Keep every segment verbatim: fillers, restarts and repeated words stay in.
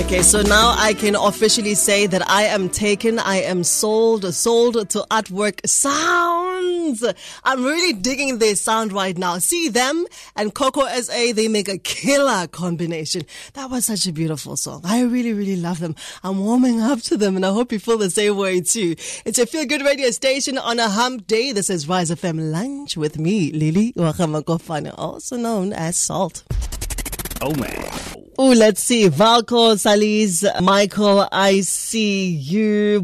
Okay, so now I can officially say that I am taken, I am sold, sold to Artwork Sounds. I'm really digging their sound right now. See them and Coco S A, they make a killer combination. That was such a beautiful song. I really, really love them. I'm warming up to them and I hope you feel the same way too. It's a feel-good radio station on a hump day. This is Rise F M Lunch with me, Lily Wachamakofane, also known as Salt. Oh man. Oh, let's see. Valco, Salis, Michael, I see you.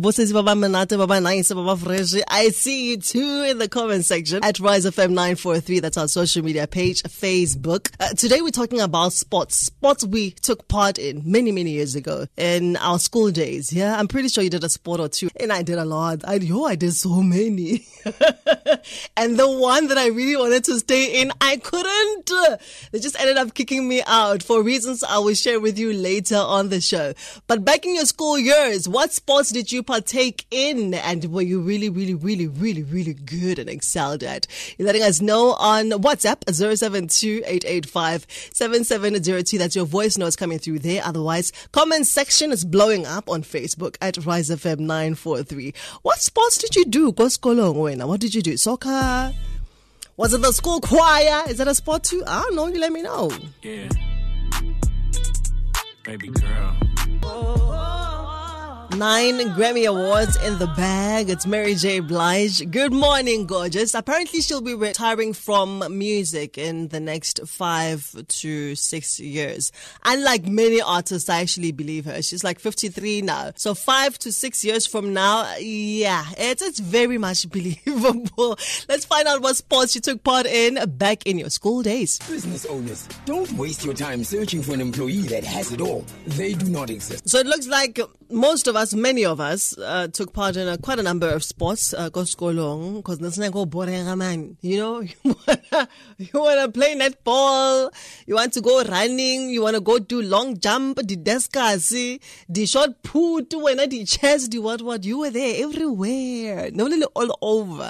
I see you too in the comment section at Rise F M nine four three. That's our social media page, Facebook. Uh, today we're talking about sports. Sports we took part in many, many years ago in our school days. Yeah, I'm pretty sure you did a sport or two. And I did a lot. I, oh, I did so many. And the one that I really wanted to stay in, I couldn't. They just ended up kicking me out for reasons I will share with you later on the show. But back in your school years, what sports did you partake in and were you really, really, really, really, really good and excelled at? You're letting us know on WhatsApp, zero seven two, eight eight five, seven seven zero two. That's your voice notes coming through there. Otherwise, comment section is blowing up on Facebook at Rise F M nine four three. What sports did you do? What did you do? Soccer? Was it the school choir? Is that a sport too? I don't know. You let me know. Yeah. Baby girl. Nine Grammy Awards in the bag. It's Mary J. Blige. Good morning, gorgeous. Apparently she'll be retiring from music in the next five to six years. Unlike many artists, I actually believe her. She's like fifty-three now. So five to six years from now, yeah, it's, it's very much believable. Let's find out what sports you took part in back in your school days. Business owners, don't waste your time searching for an employee that has it all. They do not exist. So it looks like most of us, many of us, uh, took part in a, quite a number of sports. Uh, because it's like go boring, man. You know, you wanna, you wanna play netball, you want to go running, you wanna go do long jump, the descasi, the short put, when the chest, the what what. You were there everywhere, no little all over.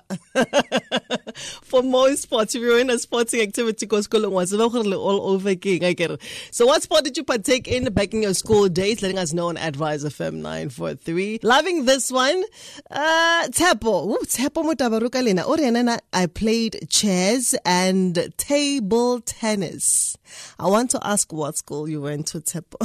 For most sports, if you're in a sporting activity, because was all over king. I get it. So, what sport did you partake in back in your school days? Letting us know on Advise F M nine four three. Loving this one. Uh, Tepo. Ooh, Tepo Mutabaruka Lena. Oriana, I played chess and table tennis. I want to ask what school you went to, Tepo.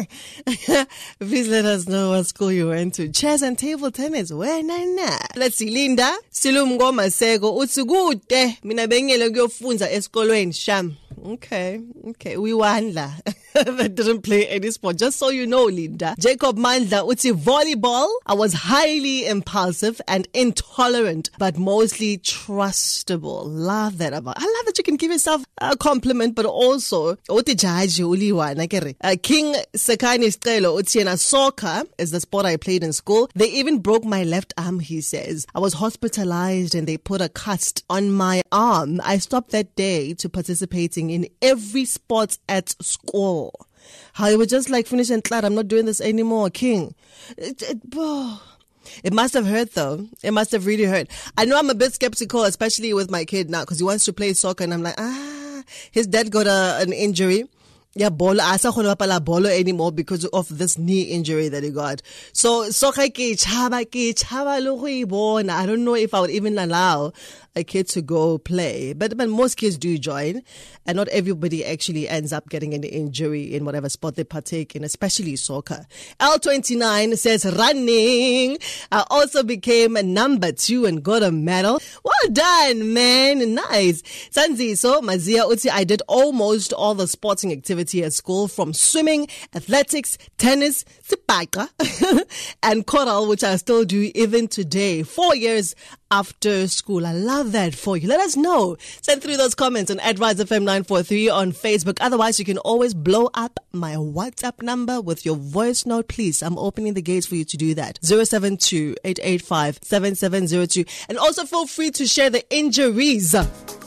Please let us know what school you went to. Chess and table tennis. Where na? Let's see. Linda. Silumgo Masego. Utsugute. Mina bengele kuyofunza esikolweni sham. Okay, okay. We Wandla that didn't play any sport. Just so you know, Linda. Jacob Mandla, uti volleyball. I was highly impulsive and intolerant, but mostly trustable. Love that about. I love that you can give yourself a compliment, but also uti jaji uliwana kere. King Sekani Stelo uti na soccer is the sport I played in school. They even broke my left arm. He says I was hospitalized and they put a cast on my arm. I stopped that day to participating in every sport at school. How you were just like, finish and glad I'm not doing this anymore, King. It, it, oh. It must have hurt though. It must have really hurt. I know I'm a bit skeptical, especially with my kid now, because he wants to play soccer and I'm like, ah, his dad got a, an injury. Yeah, bolo. I saw pala bolo anymore because of this knee injury that he got. So, soccer ke chaba ke chaba lo go ibona. I don't know if I would even allow a kid to go play, but but most kids do join, and not everybody actually ends up getting an injury in whatever sport they partake in, especially soccer. L twenty-nine says running. I also became a number two and got a medal. Well done, man. Nice. Sanziso Mazia Uti, I did almost all the sporting activity at school, from swimming, athletics, tennis, sipaka, and choral, which I still do even today, four years after school. I love that for you. Let us know. Send through those comments on Advise F M nine four three on Facebook. Otherwise, you can always blow up my WhatsApp number with your voice note. Please, I'm opening the gates for you to do that. zero seven two, eight eight five, seven seven zero two. And also feel free to share the injuries